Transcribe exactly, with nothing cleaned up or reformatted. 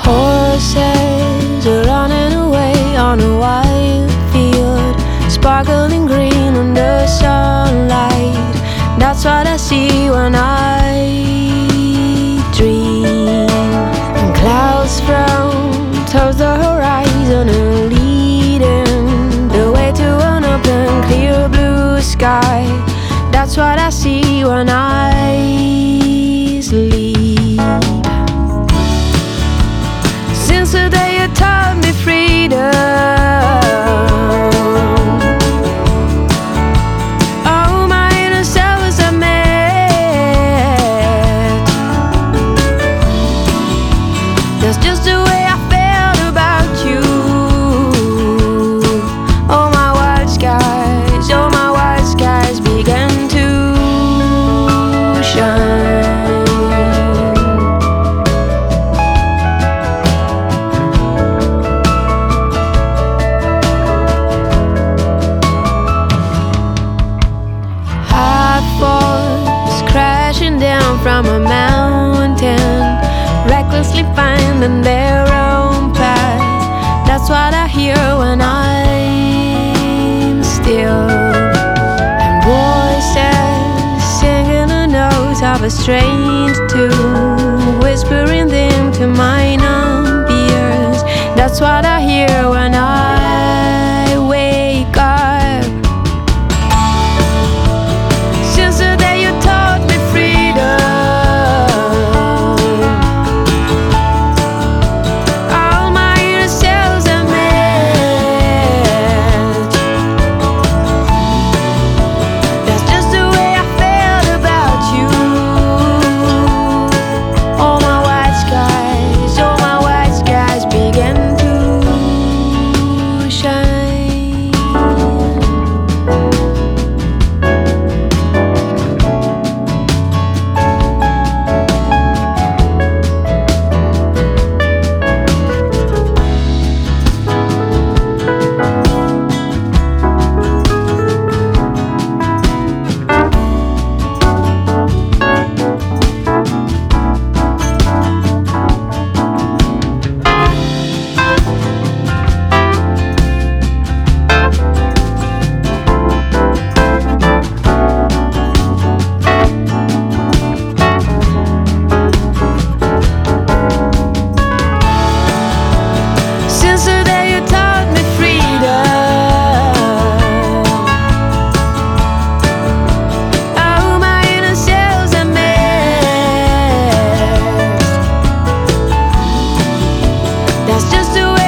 Horses are running away on a wide field, sparkling green under sunlight. That's what I see when I dream. And clouds frown towards the horizon and leading the way to an open, clear blue sky. That's what I see when I sleep. Since the day you taught me freedom, all my inner selves are met. That's just the way I felt about you. All my wild skies, all my wild skies began to shine. Crashing down from a mountain, recklessly finding their own path. That's what I hear when I'm still. And voices singing the notes of a strange tune, whispering them to my numb ears. That's what I hear when I wake up. That's just the way